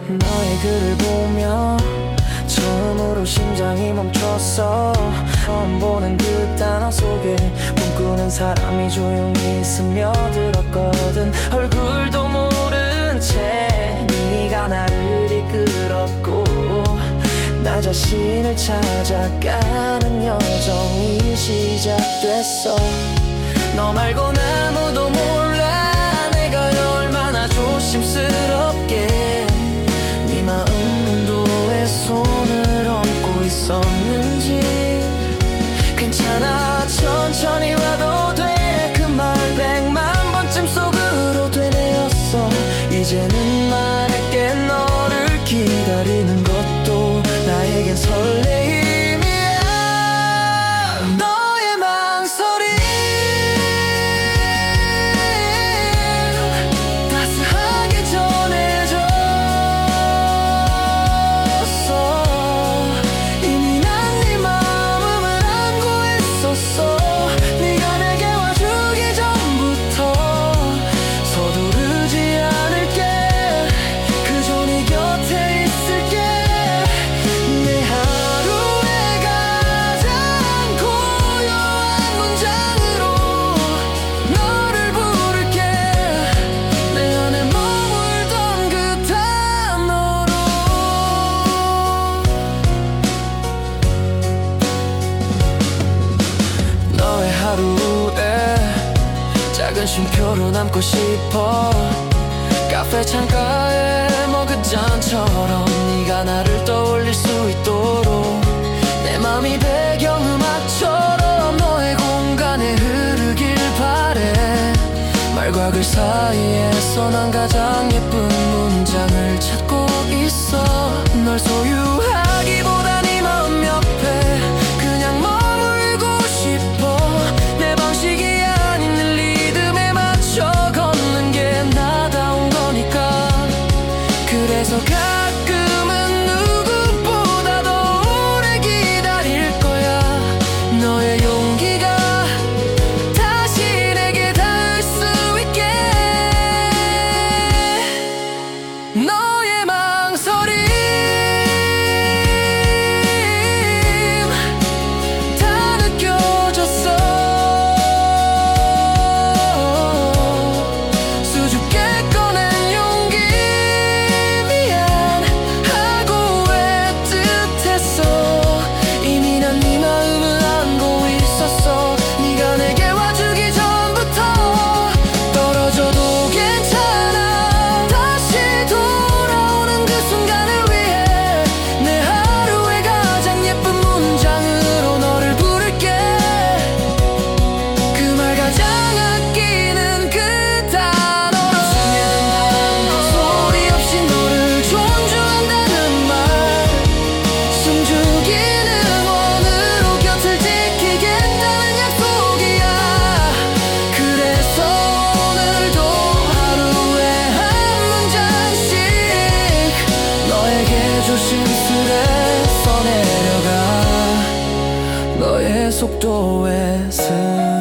너의 글을 보며 처음으로 심장이 멈췄어. 처음 보는 그 단어 속에 꿈꾸는 사람이 조용히 스며들었거든. 얼굴도 모른 채 네가 나를 이끌었고 나 자신을 찾아가는 여정이 시작됐어. 너 말고는 아무도 몰라 내가 얼마나 조심스럽게 네 마음 문도에 손을 얹고 있었는지. 괜찮아 천천히 와도 돼 그 말 100만 번쯤 속으로 되뇌었어. 이제는 말할게 너를 기다리는 것도 나에겐 설레임이야. 너의 망설임 따스하게 전해줬어. 이미 난 네 마음을 안고 있었어. 네가 내게 와주기 전부터 서두르지 않을게. 그저 네 곁에 있을게. 내 하루의 가장 고요한 문장으로 너를 부를게. 내 안에 머물던 그 단어로. 너의 하루에 작은 쉼표로 남고 싶어. 카페 창가에 먹은 잔처럼 네가 나를 떠올릴 수 있도록 내 맘이 배경음악처럼 너의 공간에 흐르길 바래. 말과 글 사이에서 난 가장 예쁜 문장을 찾고 있어. 널 소유하기보다 네 마음 옆에 그냥 머물고 싶어. 내 방식이 아닌 늘 리듬에 맞춰 걷는 게 나다운 거니까. 그래서 가끔은 누구보다도 오래 기다릴 거야. 너의 용기가 다시 내게 닿을 수 있게. 너의 망설임 다 느껴졌어. 수줍게 꺼낸 용기 미안하고 애틋했어. 이미 난 네 마음을 안고 있었어. 네가 내게 와주기 전부터 떨어져도 괜찮아. 다시 돌아오는 그 순간을 위해 내 하루의 가장 예쁜 문장으로 너를 부를게. 그 말 가장 아끼는 그 단어로. 소리 없이 너를 존중한다는 말. 숨죽이는 원으로 곁을 지키겠다는 약속이야. 그래서 오늘도 하루에 한 문장씩 너에게 조심스레 써내려가. 너의 속도에